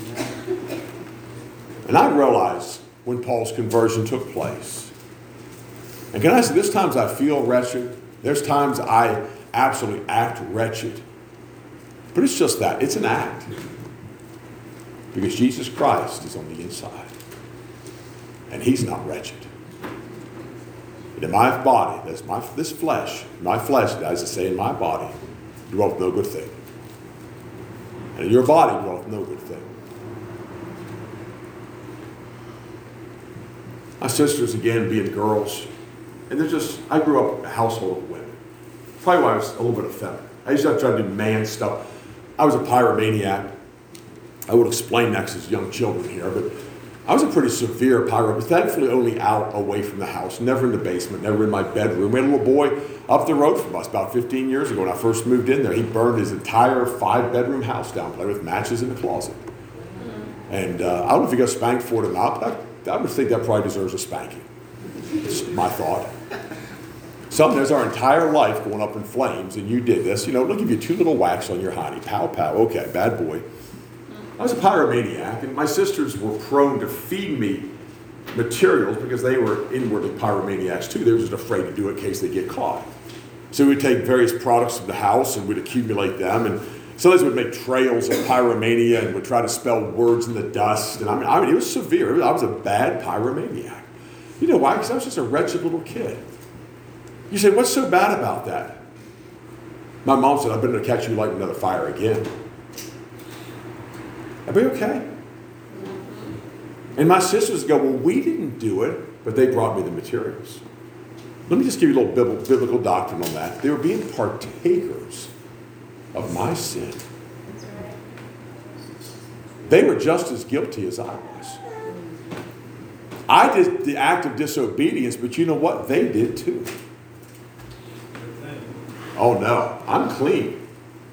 And I realized when Paul's conversion took place. And can I say, there's times I feel wretched. There's times I absolutely act wretched. But it's just that. It's an act. Because Jesus Christ is on the inside. And he's not wretched. And in my body, this flesh, as I say, in my body, dwelleth no good thing. And in your body dwelleth no good thing. My sisters, again, being girls, and I grew up in a household of women. Probably why I was a little bit effeminate. I used to try to do man stuff. I was a pyromaniac. I would explain next as young children here, but I was a pretty severe pyro, but thankfully only out away from the house, never in the basement, never in my bedroom. We had a little boy up the road from us about 15 years ago when I first moved in there. He burned his entire 5-bedroom house down, playing with matches in the closet. And I don't know if he got spanked for it or not, but I would think that probably deserves a spanking. It's my thought. There's our entire life going up in flames, and you did this. They'll give you 2 little whacks on your hiney. Pow, pow. Okay, bad boy. I was a pyromaniac, and my sisters were prone to feed me materials because they were inwardly pyromaniacs too. They were just afraid to do it in case they get caught. So we'd take various products from the house and we'd accumulate them, and sometimes we'd make trails of pyromania and would try to spell words in the dust. And I mean, it was severe. I was a bad pyromaniac. You know why? Because I was just a wretched little kid. You say, what's so bad about that? My mom said, I better catch you lighting another fire again. I'll be okay. And my sisters go, well, we didn't do it, but they brought me the materials. Let me just give you a little biblical doctrine on that. They were being partakers of my sin. They were just as guilty as I was. I did the act of disobedience, but you know what? They did too. Oh no, I'm clean.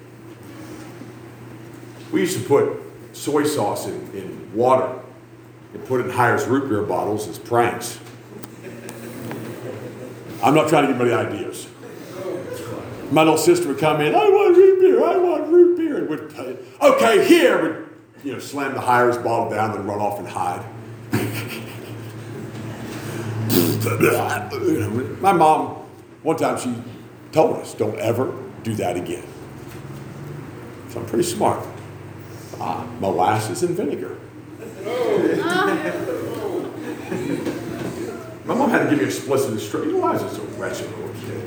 We used to put soy sauce in water and put it in Hires root beer bottles as pranks. I'm not trying to give anybody ideas. My little sister would come in, I want root beer, I want root beer. And would, okay, here. Would, slam the Hires bottle down and run off and hide. My mom, one time she told us, don't ever do that again. So I'm pretty smart. Molasses and vinegar. My mom had to give me explicit instructions. Why is this a wretched little kid?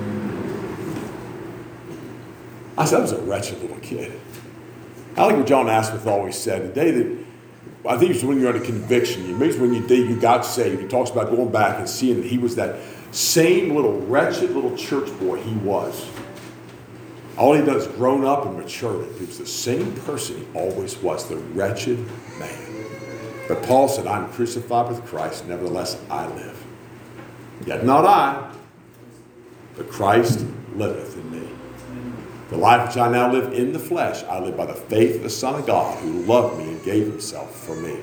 I said, I was a wretched little kid. I like what John Asquith always said. The day that, I think it's when you're under conviction. Maybe it's when you got saved. He talks about going back and seeing that he was that same little wretched little church boy he was. All he does is grown up and matured. He was the same person he always was, the wretched man. But Paul said, I'm crucified with Christ, nevertheless I live. Yet not I, but Christ liveth in me. The life which I now live in the flesh, I live by the faith of the Son of God, who loved me and gave himself for me.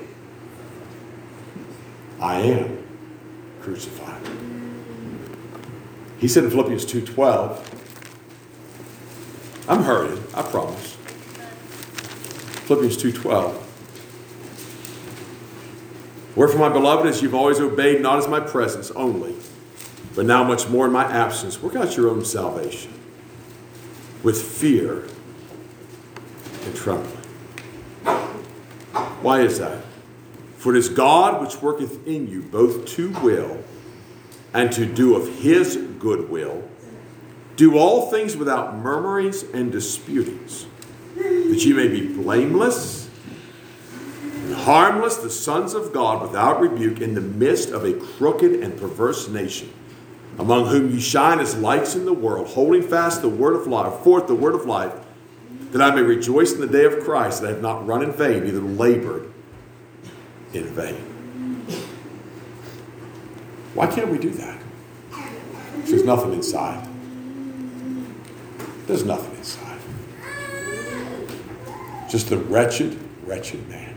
I am crucified. He said in Philippians 2:12, I'm hurrying, I promise. Philippians 2:12. Wherefore, my beloved, as you've always obeyed, not as my presence only, but now much more in my absence, work out your own salvation with fear and trembling. Why is that? For it is God which worketh in you both to will and to do of his good will. Do all things without murmurings and disputings, that ye may be blameless and harmless, the sons of God, without rebuke, in the midst of a crooked and perverse nation, among whom ye shine as lights in the world, holding fast the word of life, forth the word of life, that I may rejoice in the day of Christ, that I have not run in vain, neither labored in vain. Why can't we do that? There's nothing inside. There's nothing inside. Just the wretched, wretched man.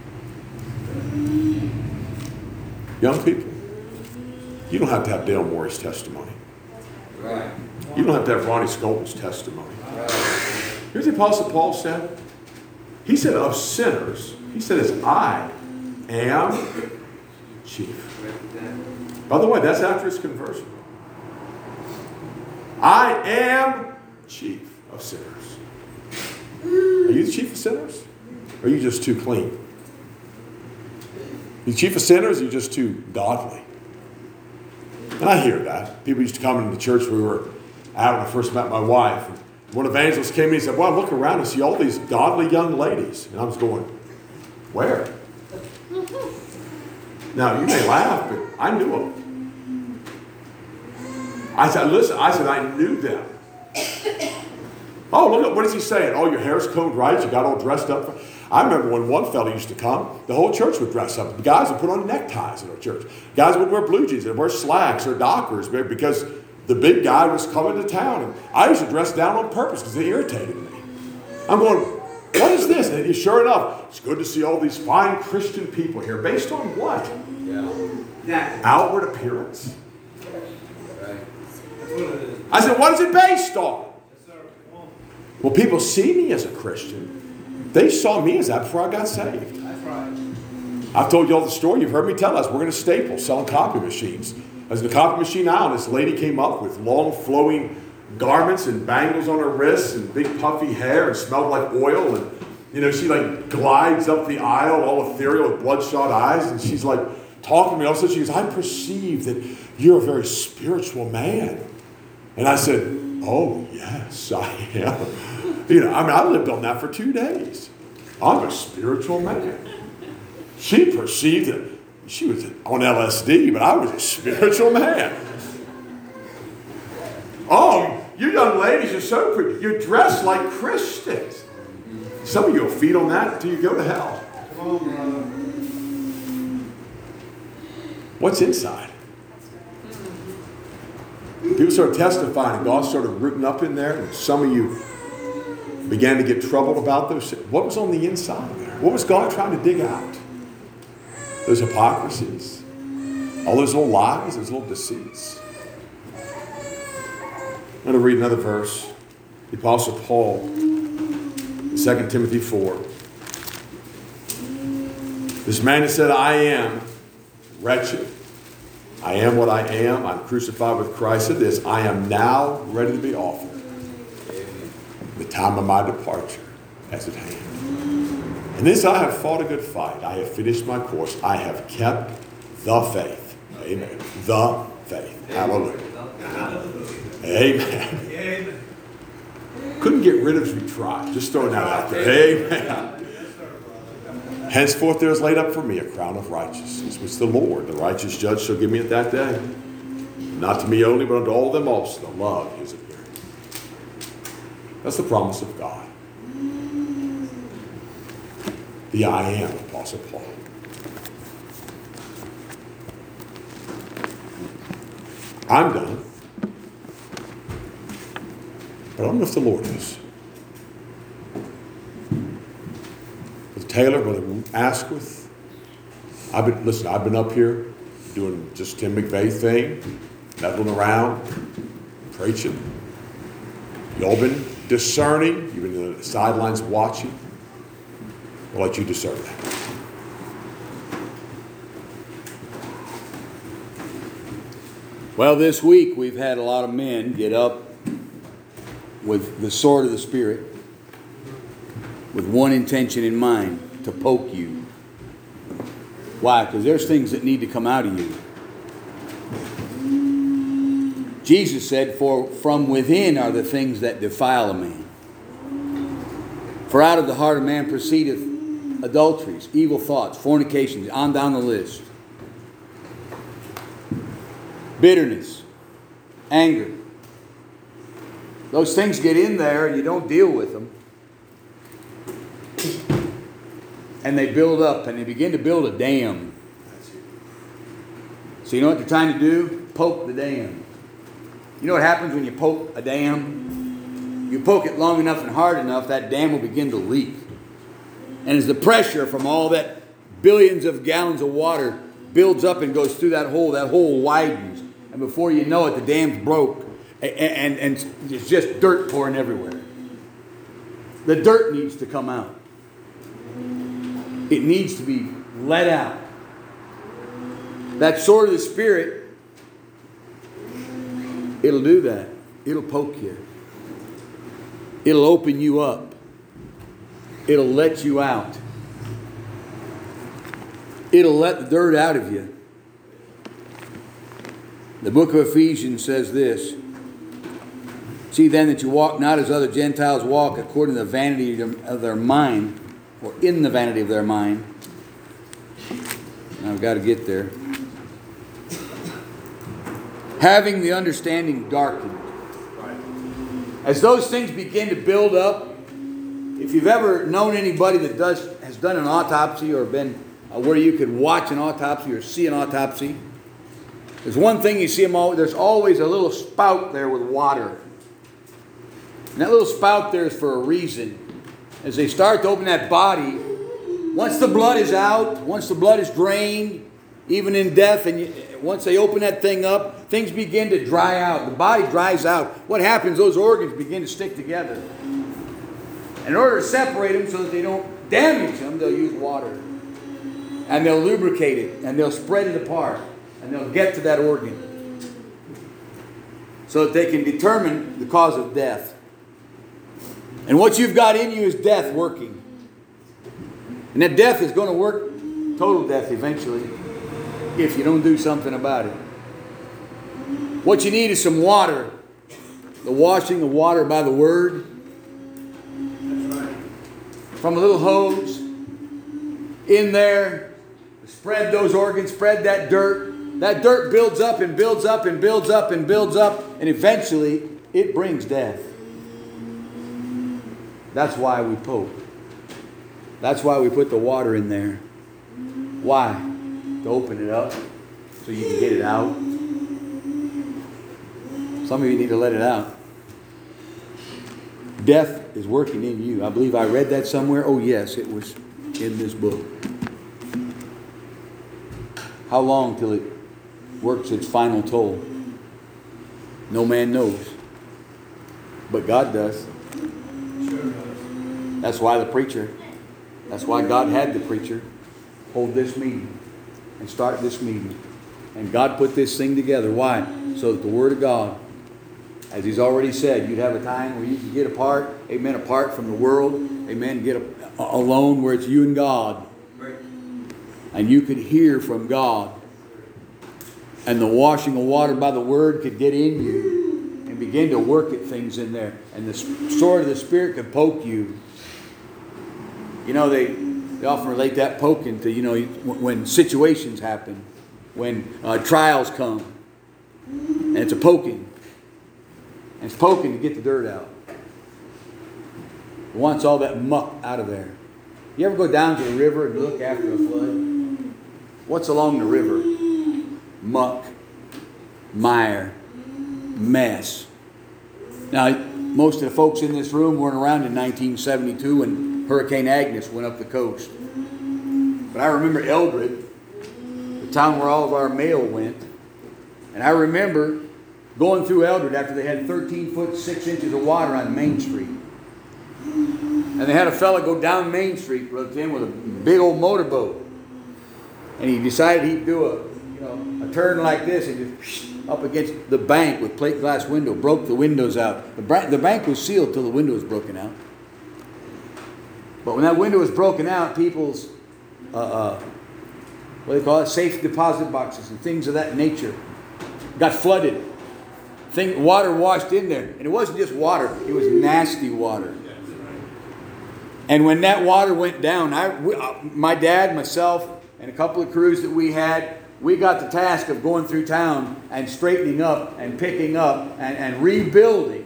Young people, you don't have to have Dale Morey's testimony. Right. You don't have to have Ronnie Skolton's testimony. Here's the Apostle Paul said. He said of sinners, he said, as I am chief. By the way, that's after his conversion. I am chief of sinners. Are you the chief of sinners? Or are you just too clean? You chief of sinners, or you're just too godly? And I hear that. People used to come into the church we were at when I first met my wife. And one evangelist came in and said, well, I look around and see all these godly young ladies. And I was going, where? Now, you may laugh, but I knew them. I said, listen, I knew them. Oh, look, what is he saying? Oh, your hair's combed right, you got all dressed up. I remember when one fellow used to come, the whole church would dress up. The guys would put on neckties in our church. Guys would wear blue jeans and wear slacks or dockers because the big guy was coming to town. And I used to dress down on purpose because it irritated me. I'm going, what is this? And sure enough, it's good to see all these fine Christian people here. Based on what? Yeah. Outward appearance? Right. I said, what is it based on? Well, people see me as a Christian. They saw me as that before I got saved. That's right. I've told you all the story. You've heard me tell us. We're going to Staples selling copy machines. I was in the copy machine aisle, and this lady came up with long flowing garments and bangles on her wrists and big puffy hair and smelled like oil. And, she like glides up the aisle, all ethereal with bloodshot eyes. And she's like talking to me. All of a sudden she goes, I perceive that you're a very spiritual man. And I said, oh, yes, I am. I lived on that for 2 days. I'm a spiritual man. She perceived that she was on LSD, but I was a spiritual man. Oh, you young ladies are so pretty. You're dressed like Christians. Some of you will feed on that until you go to hell. What's inside? People started testifying, and God started rooting up in there, and some of you began to get troubled about those. What was on the inside there? What was God trying to dig out? Those hypocrisies, all those little lies, those little deceits. I'm going to read another verse. The Apostle Paul, in 2 Timothy 4. This man has said, I am wretched. I am what I am. I'm crucified with Christ. Said this, I am now ready to be offered. The time of my departure is at hand. And this I have fought a good fight. I have finished my course. I have kept the faith. Amen. The faith. Hallelujah. Amen. Couldn't get rid of as we tried. Just throwing that out there. Amen. Henceforth there is laid up for me a crown of righteousness, which the Lord, the righteous judge, shall give me at that day. Not to me only, but unto all them also that love his appearing. That's the promise of God. The I am, Apostle Paul. I'm done. But I don't know if the Lord is. Brother Taylor, Brother Asquith, I've been up here doing just Tim McVeigh thing, meddling around, preaching. Y'all been discerning. You've been on the sidelines watching. I'll let you discern that. Well, this week we've had a lot of men get up with the sword of the Spirit with one intention in mind, to poke you. Why? Because there's things that need to come out of you. Jesus said, for from within are the things that defile a man. For out of the heart of man proceedeth adulteries, evil thoughts, fornications, on down the list. Bitterness, anger. Those things get in there and you don't deal with them. And they build up and they begin to build a dam. So you know what they're trying to do? Poke the dam. You know what happens when you poke a dam? You poke it long enough and hard enough, that dam will begin to leak. And as the pressure from all that billions of gallons of water builds up and goes through that hole widens. And before you know it, the dam's broke. And it's just dirt pouring everywhere. The dirt needs to come out. It needs to be let out. That sword of the Spirit, it'll do that. It'll poke you. It'll open you up. It'll let you out. It'll let the dirt out of you. The book of Ephesians says this. See then that you walk not as other Gentiles walk, according to the vanity of their mind, or in the vanity of their mind. Now I've got to get there. Having the understanding darkened. As those things begin to build up, if you've ever known anybody that has done an autopsy or been where you could watch an autopsy or see an autopsy, there's one thing you see them all. There's always a little spout there with water. And that little spout there is for a reason. As they start to open that body, once the blood is out, once the blood is drained, even in death, and once they open that thing up, things begin to dry out. The body dries out. What happens? Those organs begin to stick together. And in order to separate them so that they don't damage them, they'll use water. And they'll lubricate it, and they'll spread it apart, and they'll get to that organ so that they can determine the cause of death. And what you've got in you is death working. And that death is going to work, total death eventually, if you don't do something about it. What you need is some water. The washing of water by the Word. From a little hose. In there. Spread those organs, spread that dirt. That dirt builds up and builds up and builds up and builds up. And eventually, it brings death. That's why we poke. That's why we put the water in there. Why? To open it up so you can get it out. Some of you need to let it out. Death is working in you. I believe I read that somewhere. Oh yes, it was in this book. How long till it works its final toll? No man knows. But God does. That's why that's why God had the preacher hold this meeting and start this meeting. And God put this thing together. Why? So that the Word of God, as He's already said, you'd have a time where you can get apart, amen, apart from the world, amen, get alone where it's you and God. And you could hear from God. And the washing of water by the Word could get in you and begin to work at things in there. And the sword of the Spirit could poke you. You know, they often relate that poking to, you know, when situations happen, when trials come. And it's a poking. And it's poking to get the dirt out. It wants all that muck out of there. You ever go down to the river and look after a flood? What's along the river? Muck, mire, mess. Now, most of the folks in this room weren't around in 1972 when Hurricane Agnes went up the coast. But I remember Eldred, the town where all of our mail went. And I remember going through Eldred after they had 13 foot 6 inches of water on Main Street. And they had a fella go down Main Street, Brother Tim, with a big old motorboat. And he decided he'd do a turn like this and just up against the bank with plate glass window, broke the windows out. The bank was sealed till the window was broken out. But when that window was broken out, people's, what do they call it, safe deposit boxes and things of that nature got flooded. Water washed in there. And it wasn't just water, it was nasty water. And when that water went down, my dad, myself, and a couple of crews that we had, we got the task of going through town and straightening up and picking up and rebuilding.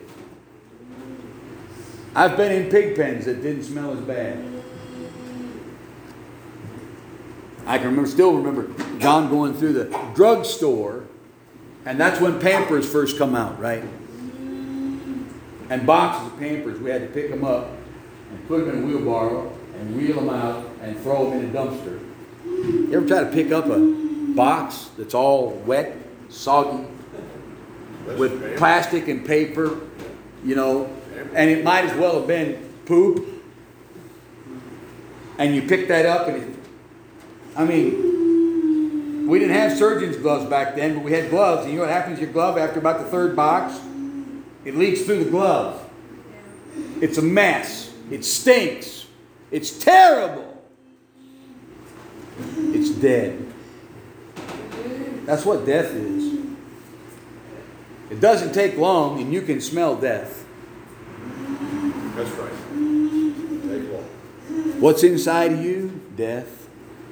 I've been in pig pens that didn't smell as bad. I can still remember John going through the drugstore, and that's when Pampers first come out, right? And boxes of Pampers, we had to pick them up and put them in a wheelbarrow and wheel them out and throw them in a dumpster. You ever try to pick up a box that's all wet, soggy, with plastic and paper, you know, and it might as well have been poop, and you pick that up and we didn't have surgeon's gloves back then, but we had gloves, and you know what happens to your glove after about the third box? It leaks through the glove. It's a mess. It stinks. It's terrible. It's dead. That's what death is. It doesn't take long and you can smell death. That's right. Take long. What's inside of you? Death.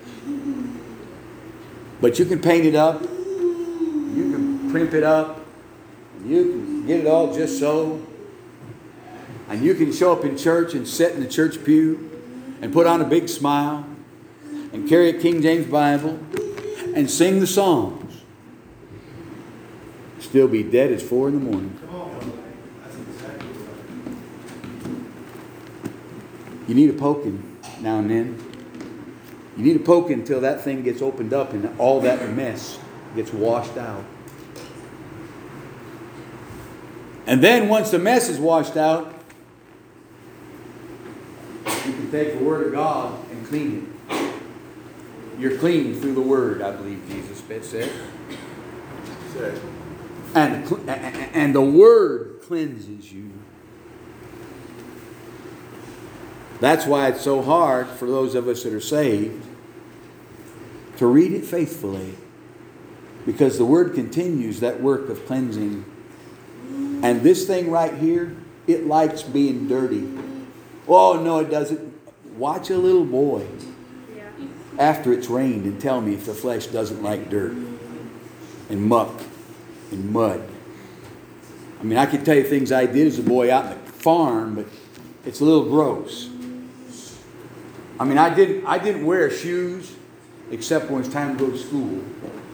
But you can paint it up. You can primp it up. You can get it all just so. And you can show up in church and sit in the church pew and put on a big smile and carry a King James Bible and sing the Psalms. Still be dead as 4 in the morning. You need a poking now and then. You need a poking until that thing gets opened up and all that mess gets washed out. And then once the mess is washed out, you can take the Word of God and clean it. You're clean through the Word, I believe Jesus said. And the Word cleanses you. That's why it's so hard for those of us that are saved to read it faithfully. Because the Word continues that work of cleansing. And this thing right here, it likes being dirty. Oh, no, it doesn't. Watch a little boy after it's rained and tell me if the flesh doesn't like dirt and muck and mud. I mean, I could tell you things I did as a boy out in the farm, but it's a little gross. I mean, I didn't wear shoes except when it was time to go to school.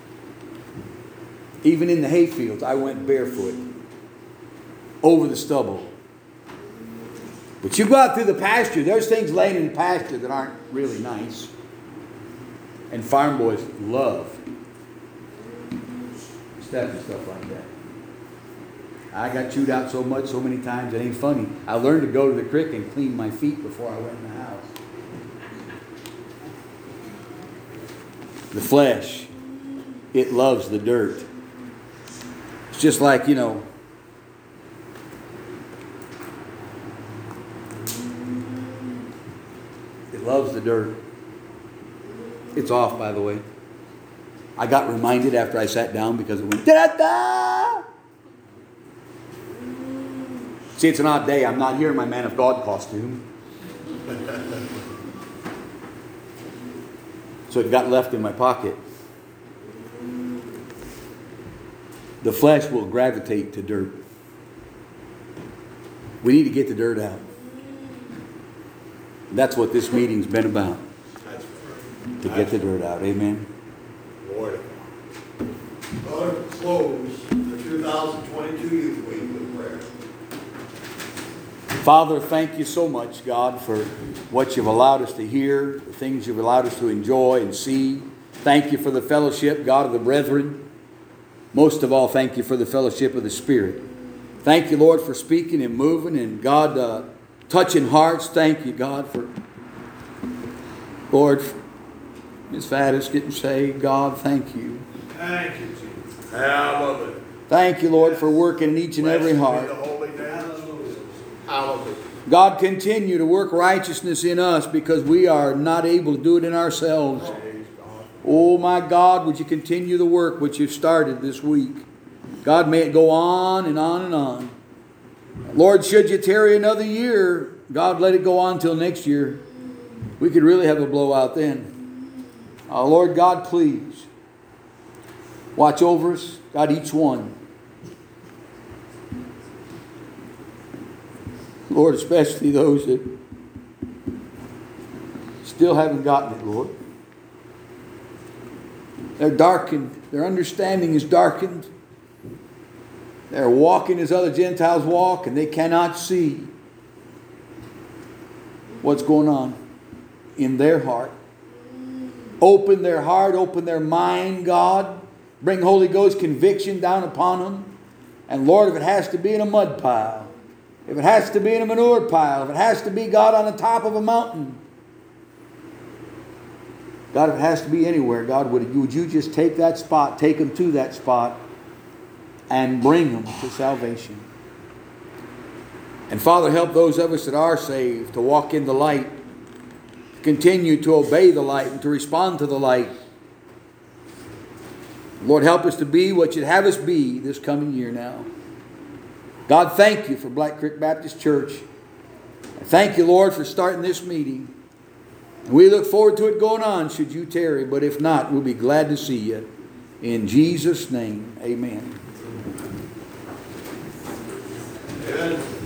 Even in the hayfields, I went barefoot over the stubble. But you go out through the pasture, there's things laying in the pasture that aren't really nice. And farm boys love stepping stuff like that. I got chewed out so much, so many times, it ain't funny. I learned to go to the creek and clean my feet before I went in the house. The flesh, it loves the dirt. It's just like, it loves the dirt. It's off, by the way. I got reminded after I sat down because it went da-da-da. See, it's an odd day. I'm not here in my Man of God costume. So it got left in my pocket. The flesh will gravitate to dirt. We need to get the dirt out. That's what this meeting's been about. To get the dirt out. Amen. Lord, close the 2022 Youth Week with prayer. Father, thank you so much, God, for what you've allowed us to hear, the things you've allowed us to enjoy and see. Thank you for the fellowship, God, of the brethren. Most of all, thank you for the fellowship of the Spirit. Thank you, Lord, for speaking and moving and, God, touching hearts. Thank you, God, for, Lord, Miss Faddis getting saved. God, thank you. Thank you, Jesus. Hallelujah. Thank you, Lord, for working in each and every heart. Hallelujah. God, continue to work righteousness in us because we are not able to do it in ourselves. Oh my God, would you continue the work which you've started this week? God, may it go on and on and on. Lord, should you tarry another year, God, let it go on till next year. We could really have a blowout then. Lord God, please watch over us, God, each one. Lord, especially those that still haven't gotten it, Lord. They're darkened. Their understanding is darkened. They're walking as other Gentiles walk, and they cannot see what's going on in their heart. Open their heart, open their mind, God. Bring Holy Ghost conviction down upon them. And Lord, if it has to be in a mud pile, if it has to be in a manure pile, if it has to be, God, on the top of a mountain, God, if it has to be anywhere, God, would you just take that spot, take them to that spot, and bring them to salvation. And Father, help those of us that are saved to walk in the light, to continue to obey the light and to respond to the light. Lord, help us to be what you'd have us be this coming year now. God, thank you for Black Creek Baptist Church. Thank you, Lord, for starting this meeting. We look forward to it going on should you tarry, but if not, we'll be glad to see you. In Jesus' name, amen. Amen.